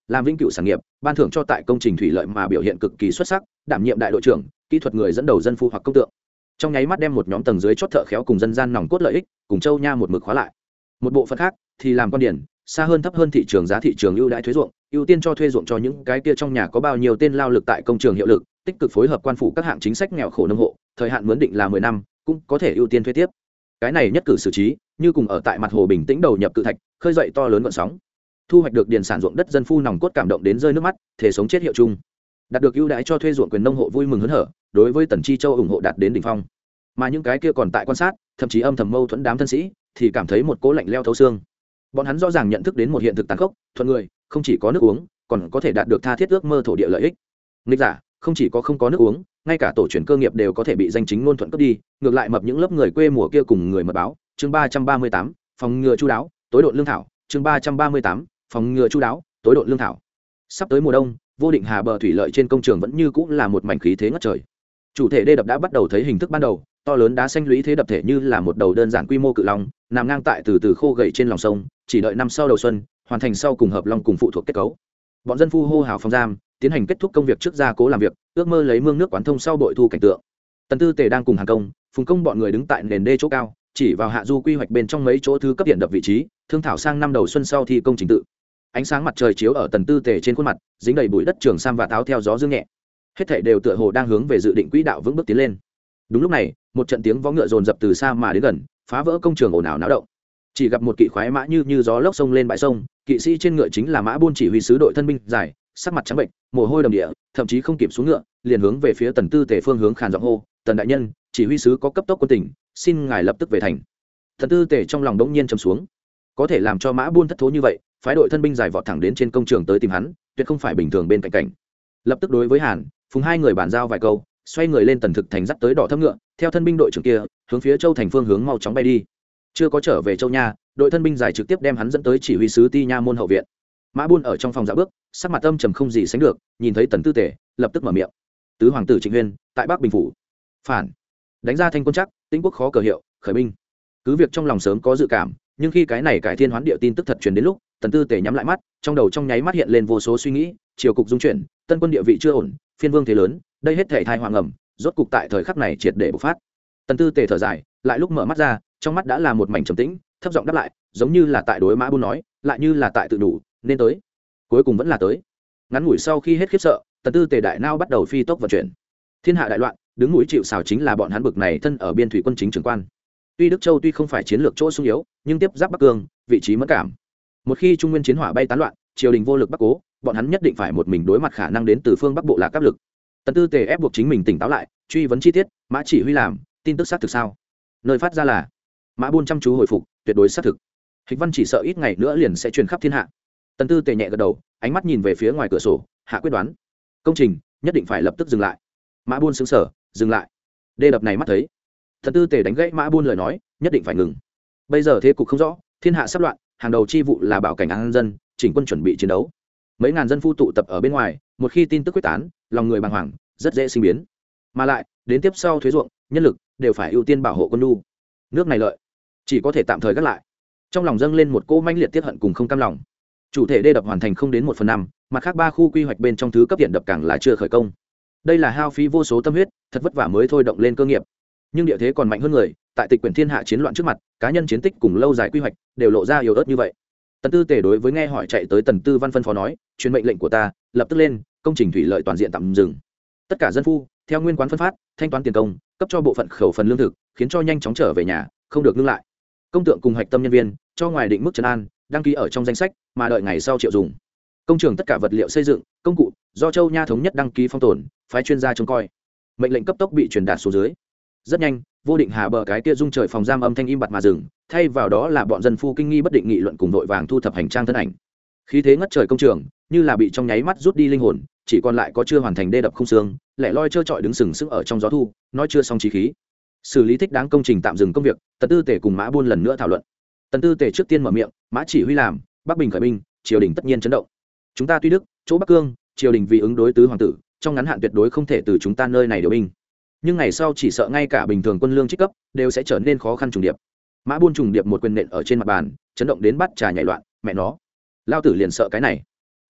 làm vĩnh cửu sản nghiệp, ban thưởng cho tại công trình thủy lợi mà biểu hiện cực kỳ xuất sắc, đảm nhiệm đại đội trưởng, kỹ thuật người dẫn đầu dân phu hoặc công tượng. Trong nháy mắt đem một nhóm tầng dưới chót thợ khéo cùng dân gian nòng cốt lợi ích, cùng Châu Nha một mực khóa lại. Một bộ phận khác thì làm con điển, xa hơn thấp hơn thị trường giá thị trường ưu đãi thuế ruộng, ưu tiên cho thuê ruộng cho những cái kia trong nhà có bao nhiêu tên lao lực tại công trường hiệu lực, tích cực phối hợp quan phủ các hạng chính sách nghèo khổ nông hộ, thời hạn mướn định là mười năm, cũng có thể ưu tiên thuê tiếp. Cái này nhất cử xử trí, như cùng ở tại mặt hồ bình tĩnh đầu nhập cự thạch, khơi dậy to lớn gợn sóng. Thu hoạch được điền sản ruộng đất, dân phu nòng cốt cảm động đến rơi nước mắt, thể sống chết hiệu chung. Đạt được ưu đãi cho thuê ruộng quyền nông hộ vui mừng hớn hở, đối với Tần Chi Châu ủng hộ đạt đến đỉnh phong. Mà những cái kia còn tại quan sát, thậm chí âm thầm mâu thuẫn đám thân sĩ, thì cảm thấy một cỗ lạnh leo thấu xương. Bọn hắn rõ ràng nhận thức đến một hiện thực tàn khốc, thuận người, không chỉ có nước uống, còn có thể đạt được tha thiết ước mơ thổ địa lợi ích. Nghịch giả, không chỉ có không có nước uống, ngay cả tổ truyền cơ nghiệp đều có thể bị danh chính ngôn thuận cướp đi, ngược lại mập những lớp người quê mùa kia cùng người mật báo. Chương ba trăm ba mươi tám, phòng ngừa chu đáo, tối độ lương thảo. Chương ba trăm ba mươi tám, phòng ngừa chu đáo, tối độ lương thảo. Sắp tới mùa đông, vô định hà bờ thủy lợi trên công trường vẫn như cũng là một mảnh khí thế ngất trời. Chủ thể đê đập đã bắt đầu thấy hình thức ban đầu, to lớn đá xanh lũy thế đập thể như là một đầu đơn giản quy mô cự long, nằm ngang tại từ từ khô gầy trên lòng sông, chỉ đợi năm sau đầu xuân, hoàn thành sau cùng hợp long cùng phụ thuộc kết cấu. Bọn dân phu hô hào phòng giam, tiến hành kết thúc công việc trước gia cố làm việc, ước mơ lấy mương nước quán thông sau bội thu cảnh tượng. Tần Tư Tề đang cùng hàng công, phùng công bọn người đứng tại nền đê chỗ cao, chỉ vào hạ du quy hoạch bên trong mấy chỗ thứ cấp điện đập vị trí, thương thảo sang năm đầu xuân sau thi công trình tự. Ánh sáng mặt trời chiếu ở Tần Tư Tề trên khuôn mặt, dính đầy bụi đất trường sam và táo theo gió dương nhẹ. Hết thảy đều tựa hồ đang hướng về dự định quỹ đạo vững bước tiến lên. Đúng lúc này, một trận tiếng vó ngựa dồn dập từ xa mà đến gần, phá vỡ công trường ồn ào náo động. Chỉ gặp một kỵ khoái mã như như gió lốc sông lên bãi sông, kỵ sĩ trên ngựa chính là Mã Buôn chỉ huy sứ đội thân binh dài, sắc mặt trắng bệnh, mồ hôi đầm địa, thậm chí không kịp xuống ngựa, liền hướng về phía Tần Tư Tề phương hướng khàn giọng hô: "Tần đại nhân, chỉ huy sứ có cấp tốc quân tình, xin ngài lập tức về thành." Tần Tư Tề trong lòng đống nhiên trầm xuống, có thể làm cho Mã Buôn thất thố như vậy, phái đội thân binh dài vọt thẳng đến trên công trường tới tìm hắn, tuyệt không phải bình thường bên cạnh cảnh. Lập tức đối với Hàn, Phùng hai người bàn giao vài câu, xoay người lên Tần Thực thành dắt tới đỏ thâm ngựa, theo thân binh đội trưởng kia, hướng phía Châu thành phương hướng mau chóng bay đi. Chưa có trở về Châu nha, đội thân binh dài trực tiếp đem hắn dẫn tới chỉ huy sứ Ti Nha môn hậu viện. Mã Buôn ở trong phòng dạo bước, sắc mặt âm trầm không gì sánh được, nhìn thấy Tần Tư Tề, lập tức mở miệng: "Tứ hoàng tử Trịnh Huyên, tại Bắc Bình phủ phản, đánh ra thanh quân chắc, Tĩnh quốc khó cờ hiệu, khởi binh." Cứ việc trong lòng sớm có dự cảm, nhưng khi cái này cải thiên hoán địa tin tức thật truyền đến lúc, Tần Tư Tề nhắm lại mắt, trong đầu trong nháy mắt hiện lên vô số suy nghĩ, triều cục dung chuyển, tân quân địa vị chưa ổn, phiên vương thế lớn, đây hết thảy thai hoàng ẩm, rốt cục tại thời khắc này triệt để bộc phát. Tần Tư Tề thở dài, lại lúc mở mắt ra, trong mắt đã là một mảnh trầm tĩnh, thấp giọng đáp lại, giống như là tại đối Mã Buôn nói, lại như là tại tự đủ, nên tới. Cuối cùng vẫn là tới. Ngắn ngủi sau khi hết khiếp sợ, Tần Tư Tề đại nao bắt đầu phi tốc vận chuyển. Thiên hạ đại loạn, đứng mũi chịu sào chính là bọn hắn bực này thân ở biên thủy quân chính trưởng quan. Tuy Đức Châu tuy không phải chiến lược chỗ sung yếu, nhưng tiếp giáp Bắc Cương, vị trí mẫn cảm. Một khi Trung Nguyên chiến hỏa bay tán loạn, triều đình vô lực bắc cố, bọn hắn nhất định phải một mình đối mặt khả năng đến từ phương Bắc bộ lạc áp lực. Tần Tư Tề ép buộc chính mình tỉnh táo lại, truy vấn chi tiết, Mã chỉ huy làm, tin tức xác thực sao? Nơi phát ra là Mã Buôn chăm chú hồi phục, tuyệt đối xác thực. Hịch văn chỉ sợ ít ngày nữa liền sẽ truyền khắp thiên hạ. Tần Tư Tề nhẹ gật đầu, ánh mắt nhìn về phía ngoài cửa sổ, hạ quyết đoán, công trình nhất định phải lập tức dừng lại. Mã Buôn sững sờ, dừng lại. Đê đập này mắt thấy. Tần Tư Tề đánh gãy Mã Buôn lời nói, nhất định phải ngừng. Bây giờ thế cục không rõ, thiên hạ sắp loạn, hàng đầu chi vụ là bảo cảnh an dân, chỉnh quân chuẩn bị chiến đấu. Mấy ngàn dân phu tụ tập ở bên ngoài, một khi tin tức quyết tán, lòng người bàng hoàng, rất dễ sinh biến. Mà lại, đến tiếp sau thuế ruộng, nhân lực đều phải ưu tiên bảo hộ quân nhu. Nước này lợi, chỉ có thể tạm thời gác lại. Trong lòng dâng lên một cỗ manh liệt tiết hận cùng không cam lòng. Chủ thể đê đập hoàn thành không đến một phần năm, mặt khác ba khu quy hoạch bên trong thứ cấp điện đập càng là chưa khởi công. Đây là hao phí vô số tâm huyết, thật vất vả mới thôi động lên cơ nghiệp. Nhưng địa thế còn mạnh hơn người, tại tịch quyển thiên hạ chiến loạn trước mặt, cá nhân chiến tích cùng lâu dài quy hoạch đều lộ ra yếu ớt như vậy. Tần Tư Tề đối với nghe hỏi chạy tới Tần Tư Văn phân phó nói, truyền mệnh lệnh của ta, lập tức lên, công trình thủy lợi toàn diện tạm dừng. Tất cả dân phu theo nguyên quán phân phát, thanh toán tiền công, cấp cho bộ phận khẩu phần lương thực, khiến cho nhanh chóng trở về nhà, không được ngưng lại. Công tượng cùng hạch tâm nhân viên cho ngoài định mức trấn an, đăng ký ở trong danh sách, mà đợi ngày sau triệu dùng. Công trường tất cả vật liệu xây dựng, công cụ do Châu Nha thống nhất đăng ký phong tồn, phái chuyên gia trông coi. Mệnh lệnh cấp tốc bị truyền đạt xuống dưới. Rất nhanh, vô định hà bờ cái kia rung trời phòng giam âm thanh im bặt mà dừng, thay vào đó là bọn dân phu kinh nghi bất định nghị luận cùng đội vàng thu thập hành trang thân ảnh. Khí thế ngất trời công trường, như là bị trong nháy mắt rút đi linh hồn, chỉ còn lại có chưa hoàn thành đê đập không xương, lẻ loi trơ trọi đứng sừng sững ở trong gió thu, nói chưa xong chí khí. Xử lý thích đáng công trình tạm dừng công việc, Tần Tư Tề cùng Mã Buôn lần nữa thảo luận. Tần Tư Tề trước tiên mở miệng, Mã chỉ huy làm, Bắc Bình khởi binh, triều đình tất nhiên chấn động. Chúng ta tuy đức, chỗ Bắc Cương, triều đình vì ứng đối tứ hoàng tử, trong ngắn hạn tuyệt đối không thể từ chúng ta nơi này điều binh. Nhưng ngày sau chỉ sợ ngay cả bình thường quân lương trích cấp đều sẽ trở nên khó khăn trùng điệp. Mã Buôn trùng điệp một quyền nện ở trên mặt bàn, chấn động đến bắt trà nhảy loạn, mẹ nó, lao tử liền sợ cái này.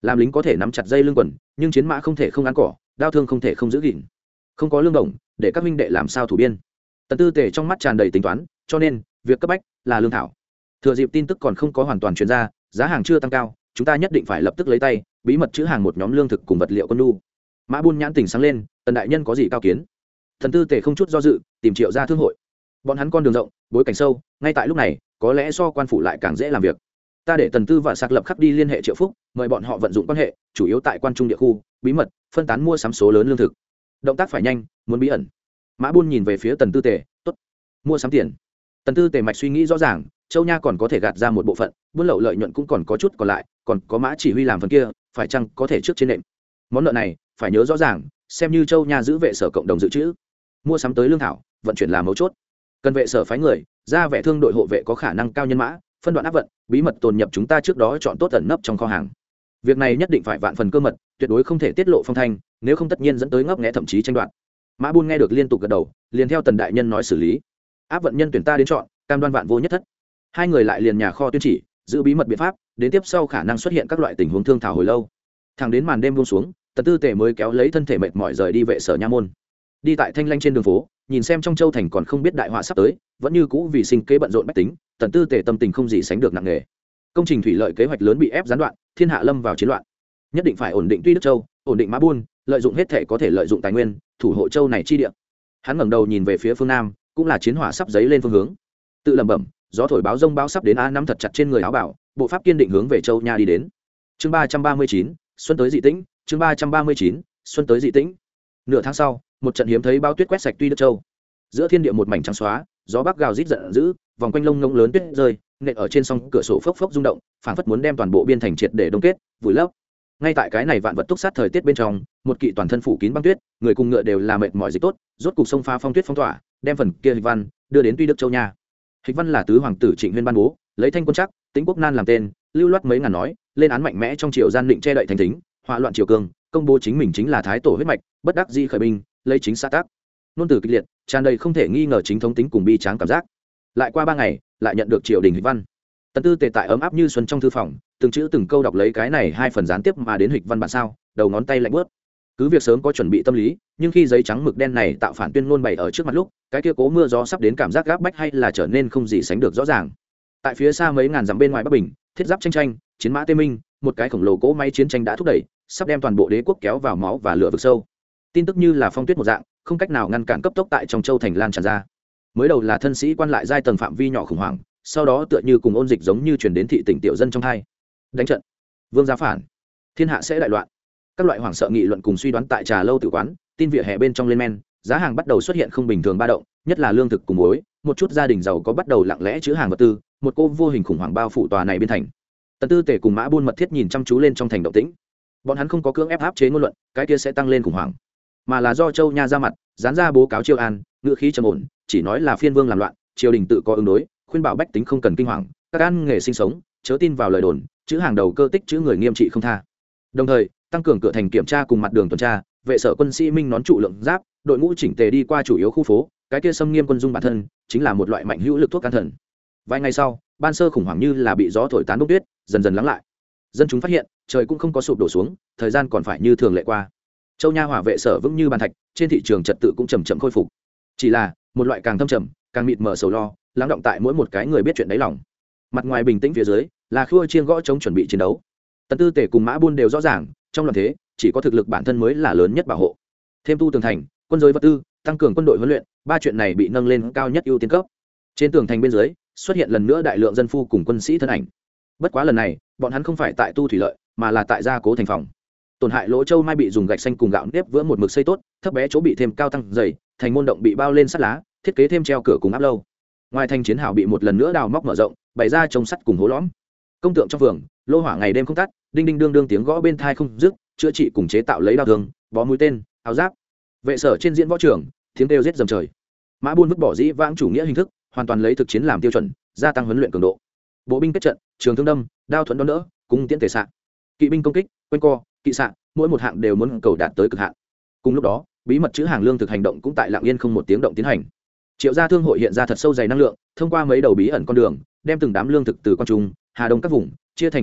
làm lính có thể nắm chặt dây lưng quần, nhưng chiến mã không thể không ăn cỏ, đao thương không thể không giữ gìn. Không có lương đồng để các huynh đệ làm sao thủ biên. Tần Tư Tề trong mắt tràn đầy tính toán, cho nên việc cấp bách là lương thảo. Thừa dịp tin tức còn không có hoàn toàn truyền ra, giá hàng chưa tăng cao, chúng ta nhất định phải lập tức lấy tay bí mật chữ hàng một nhóm lương thực cùng vật liệu quân nhu. Mã Buôn nhãn tỉnh sáng lên, Tần đại nhân có gì cao kiến? Thần Tư Tề không chút do dự tìm Triệu gia thương hội. Bọn hắn con đường rộng, bối cảnh sâu, ngay tại lúc này có lẽ so quan phủ lại càng dễ làm việc. Ta để Tần Tư và Sạc lập khắc đi liên hệ Triệu Phúc, mời bọn họ vận dụng quan hệ, chủ yếu tại quan trung địa khu, bí mật phân tán mua sắm số lớn lương thực. Động tác phải nhanh, muốn bí ẩn. Mã Buôn nhìn về phía Tần Tư Tề, tốt, mua sắm tiền. Tần Tư Tề mạch suy nghĩ rõ ràng, Châu Nha còn có thể gạt ra một bộ phận, buôn lậu lợi nhuận cũng còn có chút còn lại, còn có Mã chỉ huy làm phần kia, phải chăng có thể trước trên nệm. Món nợ này phải nhớ rõ ràng, xem như Châu Nha giữ vệ sở cộng đồng dự trữ. Mua sắm tới lương thảo, vận chuyển là mấu chốt. Cần vệ sở phái người ra vẻ thương đội hộ vệ có khả năng cao nhân mã, phân đoạn áp vận, bí mật tồn nhập chúng ta trước đó chọn tốt ẩn nấp trong kho hàng. Việc này nhất định phải vạn phần cơ mật, tuyệt đối không thể tiết lộ phong thanh, nếu không tất nhiên dẫn tới ngấp nghé thậm chí tranh đoạt. Mã Buôn nghe được liên tục gật đầu, liền theo Tần đại nhân nói xử lý. Áp vận nhân tuyển ta đến chọn, cam đoan vạn vô nhất thất. Hai người lại liền nhà kho tuyên chỉ, giữ bí mật biện pháp, đến tiếp sau khả năng xuất hiện các loại tình huống thương thảo hồi lâu. Thẳng đến màn đêm buông xuống, Tần Tư Tề mới kéo lấy thân thể mệt mỏi rời đi vệ sở nha môn. Đi tại thanh lanh trên đường phố, nhìn xem trong châu thành còn không biết đại họa sắp tới, vẫn như cũ vì sinh kế bận rộn bách tính, Tần Tư Tề tâm tình không gì sánh được nặng nề. Công trình thủy lợi kế hoạch lớn bị ép gián đoạn, thiên hạ lâm vào chiến loạn, nhất định phải ổn định Tuy Đức Châu, ổn định Mã Buôn, lợi dụng hết thể có thể lợi dụng tài nguyên, thủ hộ châu này chi địa. Hắn ngẩng đầu nhìn về phía phương nam, cũng là chiến hỏa sắp dấy lên phương hướng. Tự lẩm bẩm, gió thổi báo rông báo sắp đến, a nắm thật chặt trên người áo bảo, bộ pháp kiên định hướng về châu nha đi đến. Chương ba trăm ba mươi chín, xuân tới dị tĩnh, chương ba trăm ba mươi chín, xuân tới dị tĩnh. Nửa tháng sau, một trận hiếm thấy bao tuyết quét sạch Tuy Đức Châu. Giữa thiên địa một mảnh trắng xóa, gió bắc gào rít giận dữ, vòng quanh lông ngông lớn tuyết rơi, nện ở trên song cửa sổ phốc phốc rung động, phảng phất muốn đem toàn bộ biên thành triệt để đông kết, vùi lấp. Ngay tại cái này vạn vật túc sát thời tiết bên trong, một kỵ toàn thân phủ kín băng tuyết, người cùng ngựa đều là mệt mỏi dịch tốt, rốt cục sông pha phong tuyết phong tỏa, đem phần kia Hịch Văn đưa đến Tuy Đức Châu nha. Hịch Văn là tứ hoàng tử Trịnh Huyên ban bố, lấy Thanh Quân Trắc, Tĩnh Quốc Nan làm tên, lưu loát mấy ngàn nói, lên án mạnh mẽ trong triều gian định che đậy thành tính, họa loạn triều cường, công bố chính mình chính là thái tổ huyết mạch, bất đắc dĩ khởi binh, lấy chính xã tác. Nôn từ kịch liệt, tràn đầy không thể nghi ngờ chính thống tính cùng bi tráng cảm giác. Lại qua ba ngày, lại nhận được triều đình Hịch Văn. Tần Tư Tề tại ấm áp như xuân trong thư phòng, từng chữ từng câu đọc lấy cái này hai phần gián tiếp mà đến Hịch Văn bản sao, đầu ngón tay lạnh bớt. Cứ việc sớm có chuẩn bị tâm lý, nhưng khi giấy trắng mực đen này tạo phản tuyên ngôn bày ở trước mặt lúc, cái kia cố mưa gió sắp đến cảm giác gáp bách hay là trở nên không gì sánh được rõ ràng. Tại phía xa mấy ngàn dặm bên ngoài Bắc Bình, thiết giáp tranh tranh, chiến mã tê minh, một cái khổng lồ cỗ máy chiến tranh đã thúc đẩy, sắp đem toàn bộ đế quốc kéo vào máu và lửa vực sâu. Tin tức như là phong tuyết một dạng, không cách nào ngăn cản cấp tốc tại trong châu thành lan tràn ra. Mới đầu là thân sĩ quan lại giai tầng phạm vi nhỏ khủng hoảng, sau đó tựa như cùng ôn dịch giống như truyền đến thị tỉnh tiểu dân trong hai. Đánh trận, vương gia phản, thiên hạ sẽ đại loạn. Các loại hoảng sợ nghị luận cùng suy đoán tại trà lâu tử quán, tin vỉa hè bên trong lên men, giá hàng bắt đầu xuất hiện không bình thường ba động, nhất là lương thực cùng muối, một chút gia đình giàu có bắt đầu lặng lẽ chứa hàng vật tư, một cô vô hình khủng hoảng bao phủ tòa này bên thành. Tần Tư Tề cùng Mã Buôn mật thiết nhìn chăm chú lên trong thành động tĩnh. Bọn hắn không có cưỡng ép áp chế ngôn luận, cái kia sẽ tăng lên khủng hoảng, mà là do Châu Nha ra mặt, dán ra bố cáo chiêu an, ngữ khí trầm ổn, chỉ nói là phiên vương làm loạn, triều đình tự có ứng đối, khuyên bảo bách tính không cần kinh hoàng, các ăn nghề sinh sống, chớ tin vào lời đồn, chữ hàng đầu cơ tích chữ người nghiêm trị không tha. Đồng thời, tăng cường cửa thành kiểm tra cùng mặt đường tuần tra, vệ sở quân sĩ minh nón trụ lượng giáp, đội ngũ chỉnh tề đi qua chủ yếu khu phố, cái kia xâm nghiêm quân dung bản thân chính là một loại mạnh hữu lực thuốc can thần. Vài ngày sau, ban sơ khủng hoảng như là bị gió thổi tán bông tuyết, dần dần lắng lại. Dân chúng phát hiện, trời cũng không có sụp đổ xuống, thời gian còn phải như thường lệ qua. Châu Nha hỏa vệ sở vững như bàn thạch, trên thị trường trật tự cũng chậm chậm khôi phục. Chỉ là một loại càng thâm trầm, càng mịt mờ sầu lo, lắng động tại mỗi một cái người biết chuyện đáy lòng. Mặt ngoài bình tĩnh phía dưới, là khua chiên gõ chống chuẩn bị chiến đấu. Tần Tư Tề cùng Mã Buôn đều rõ ràng, trong loạn thế, chỉ có thực lực bản thân mới là lớn nhất bảo hộ. Thêm tu tường thành, quân giới vật tư, tăng cường quân đội huấn luyện, ba chuyện này bị nâng lên cao nhất ưu tiên cấp. Trên tường thành bên dưới, xuất hiện lần nữa đại lượng dân phu cùng quân sĩ thân ảnh. Bất quá lần này, bọn hắn không phải tại tu thủy lợi, mà là tại gia cố thành phòng. Tổn hại lỗ châu mai bị dùng gạch xanh cùng gạo nếp vữa một mực xây tốt, thấp bé chỗ bị thêm cao tăng dày, thành môn động bị bao lên sắt lá, thiết kế thêm treo cửa cùng áp lâu. Ngoài thành chiến hào bị một lần nữa đào móc mở rộng, bày ra trồng sắt cùng hố lõm. Công tượng trong vườn, lô hỏa ngày đêm không tắt, đinh đinh đương đương tiếng gõ bên thai không dứt, chữa trị cùng chế tạo lấy đao thương, bó mũi tên, áo giáp. Vệ sở trên diễn võ trường, tiếng kêu giết dầm trời. Mã Buôn vứt bỏ dĩ vãng chủ nghĩa hình thức, hoàn toàn lấy thực chiến làm tiêu chuẩn, gia tăng huấn luyện cường độ. Bộ binh kết trận, trường thương đâm, đao thuẫn đón đỡ, cung tiễn thể xạ. Kỵ binh công kích, quanh co, kỵ xạ, mỗi một hạng đều muốn cầu đạt tới cực hạn. Cùng lúc đó, bí mật chữ hàng lương thực hành động cũng tại lặng yên không một tiếng động tiến hành. Triệu gia thương hội hiện ra thật sâu dày năng lượng, thông qua mấy đầu bí ẩn con đường, đem từng đám lương thực từ quan trung, hà đông các vùng chia thành tốc nhỏ,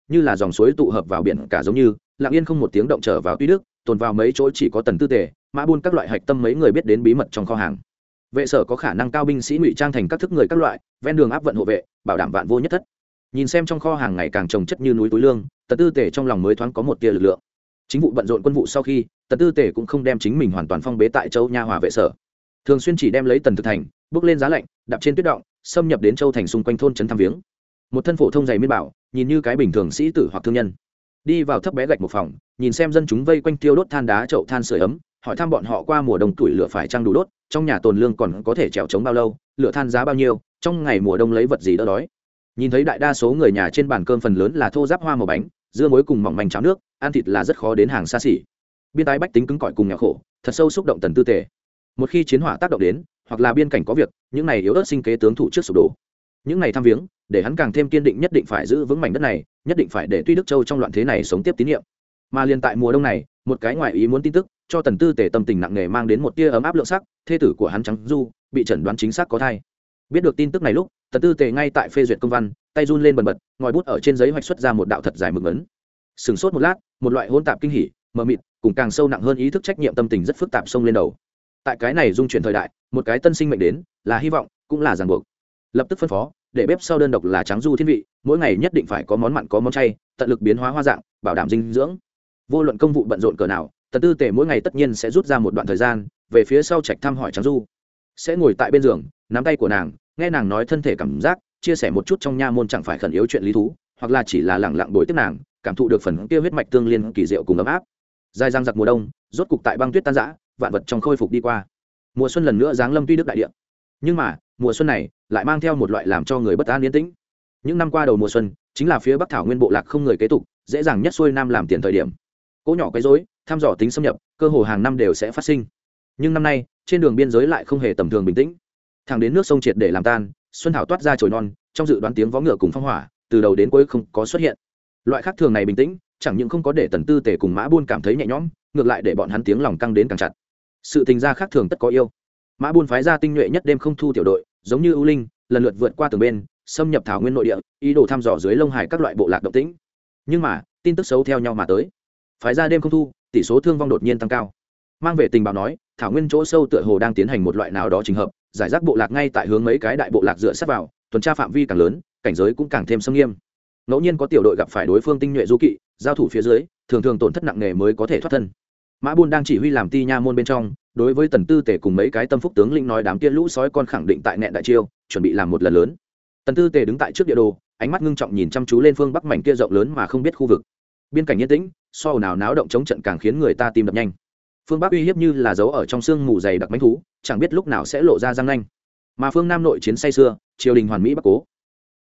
như là dòng suối tụ hợp vào biển cả giống như lặng yên không một tiếng động trở vào Tuy Đức, tồn vào mấy chỗ chỉ có Tần Tư Tề, Mã Buôn các loại hạch tâm mấy người biết đến bí mật trong kho hàng. Vệ sở có khả năng cao binh sĩ ngụy trang thành các thức người các loại, ven đường áp vận hộ vệ, bảo đảm vạn vô nhất thất. Nhìn xem trong kho hàng ngày càng trồng chất như núi túi lương, Tần Tư Tề trong lòng mới thoáng có một tia lực lượng. Chính vụ bận rộn quân vụ sau khi, Tần Tư Tề cũng không đem chính mình hoàn toàn phong bế tại Châu Nha Hòa vệ sở, thường xuyên chỉ đem lấy Tần Thực Thành, bước lên giá lạnh, đạp trên tuyết động, xâm nhập đến Châu Thành xung quanh thôn trấn thăm viếng. Một thân phổ thông dày miên bảo, nhìn như cái bình thường sĩ tử hoặc thương nhân, đi vào thấp bé gạch một phòng, nhìn xem dân chúng vây quanh tiêu đốt than đá chậu than sưởi ấm, hỏi thăm bọn họ qua mùa đông tuổi lửa phải trang đủ đốt, trong nhà tồn lương còn có thể trèo chống bao lâu, lửa than giá bao nhiêu, trong ngày mùa đông lấy vật gì đỡ đói. Nhìn thấy đại đa số người nhà trên bàn cơm phần lớn là thô ráp hoa màu bánh, dưa muối cùng mỏng manh cháo nước, ăn thịt là rất khó đến hàng xa xỉ. Biên tái bách tính cứng cỏi cùng nghèo khổ, thật sâu xúc động Tần Tư Tề. Một khi chiến hỏa tác động đến, hoặc là biên cảnh có việc, những này yếu ớt sinh kế tướng thủ trước sụp đổ. Những này tham viếng, để hắn càng thêm kiên định nhất định phải giữ vững mảnh đất này, nhất định phải để Tuy Đức Châu trong loạn thế này sống tiếp tín nhiệm. Mà liên tại mùa đông này, một cái ngoại ý muốn tin tức, cho Tần Tư Tề tâm tình nặng nề mang đến một tia ấm áp lượng sắc, thê tử của hắn Trắng Du bị chẩn đoán chính xác có thai. Biết được tin tức này lúc, Tần Tư Tề ngay tại phê duyệt công văn, tay run lên bần bật, ngòi bút ở trên giấy hoạch xuất ra một đạo thật dài mực ấn. Sừng sốt một lát, một loại hỗn tạp kinh hỉ, mờ mịt, cùng càng sâu nặng hơn ý thức trách nhiệm tâm tình rất phức tạp xông lên đầu. Tại cái này dung chuyển thời đại, một cái tân sinh mệnh đến, là hy vọng, cũng là ràng buộc. Lập tức phân phó, để bếp sau đơn độc là Trắng Du thiên vị, mỗi ngày nhất định phải có món mặn có món chay, tận lực biến hóa hoa dạng, bảo đảm dinh dưỡng. Vô luận công vụ bận rộn cỡ nào, Tần Tư Tề mỗi ngày tất nhiên sẽ rút ra một đoạn thời gian, về phía sau trạch thăm hỏi Trắng Du, sẽ ngồi tại bên giường, nắm tay của nàng, nghe nàng nói thân thể cảm giác, chia sẻ một chút trong nha môn chẳng phải khẩn yếu chuyện lý thú, hoặc là chỉ là lẳng lặng bồi tiếp nàng, cảm thụ được phần kia huyết mạch tương liên kỳ diệu cùng ấm áp. Dài dang giặc mùa đông, rốt cục tại băng tuyết tan rã, vạn vật trong khôi phục đi qua. Mùa xuân lần nữa giáng lâm Tuy Đức đại địa. Nhưng mà, mùa xuân này lại mang theo một loại làm cho người bất an yên tĩnh. Những năm qua đầu mùa xuân, chính là phía Bắc Thảo Nguyên bộ lạc không người kế tục, dễ dàng nhất xuôi nam làm tiền thời điểm. Cỗ nhỏ quấy rối, tham dò tính xâm nhập, cơ hồ hàng năm đều sẽ phát sinh. Nhưng năm nay, trên đường biên giới lại không hề tầm thường bình tĩnh. Thẳng đến nước sông triệt để làm tan, xuân thảo toát ra chồi non, trong dự đoán tiếng vó ngựa cùng phong hỏa, từ đầu đến cuối không có xuất hiện. Loại khác thường này bình tĩnh, chẳng những không có để Tần Tư Tề cùng Mã Buôn cảm thấy nhẹ nhõm, ngược lại để bọn hắn tiếng lòng căng đến càng chặt. Sự tình gia khác thường tất có yêu. Mã Buôn phái ra tinh nhuệ nhất đêm không thu tiểu đội, giống như ưu linh, lần lượt vượt qua tường bên, xâm nhập Thảo Nguyên nội địa, ý đồ thăm dò dưới lông hải các loại bộ lạc động tĩnh. Nhưng mà, tin tức xấu theo nhau mà tới. Phái ra đêm không thu, tỷ số thương vong đột nhiên tăng cao. Mang về tình báo nói, Thảo Nguyên chỗ sâu tựa hồ đang tiến hành một loại nào đó trình hợp, giải rác bộ lạc ngay tại hướng mấy cái đại bộ lạc dựa sát vào, tuần tra phạm vi càng lớn, cảnh giới cũng càng thêm sâm nghiêm. Ngẫu nhiên có tiểu đội gặp phải đối phương tinh nhuệ du kỵ, giao thủ phía dưới, thường thường tổn thất nặng nề mới có thể thoát thân. Mã Buôn đang chỉ huy làm ti nha môn bên trong, đối với Tần Tư Tề cùng mấy cái tâm phúc tướng lĩnh nói đám kia lũ sói con khẳng định tại nẹn đại chiêu, chuẩn bị làm một lần lớn. Tần Tư Tề đứng tại trước địa đồ, ánh mắt ngưng trọng nhìn chăm chú lên phương bắc mảnh kia rộng lớn mà không biết khu vực. Biên cảnh yên tĩnh, so nào náo động chống trận càng khiến người ta tim đập nhanh. Phương bắc uy hiếp như là dấu ở trong xương mù dày đặc mãnh thú, chẳng biết lúc nào sẽ lộ ra răng nanh. Mà phương nam nội chiến say xưa, triều đình hoàn mỹ bắc cố,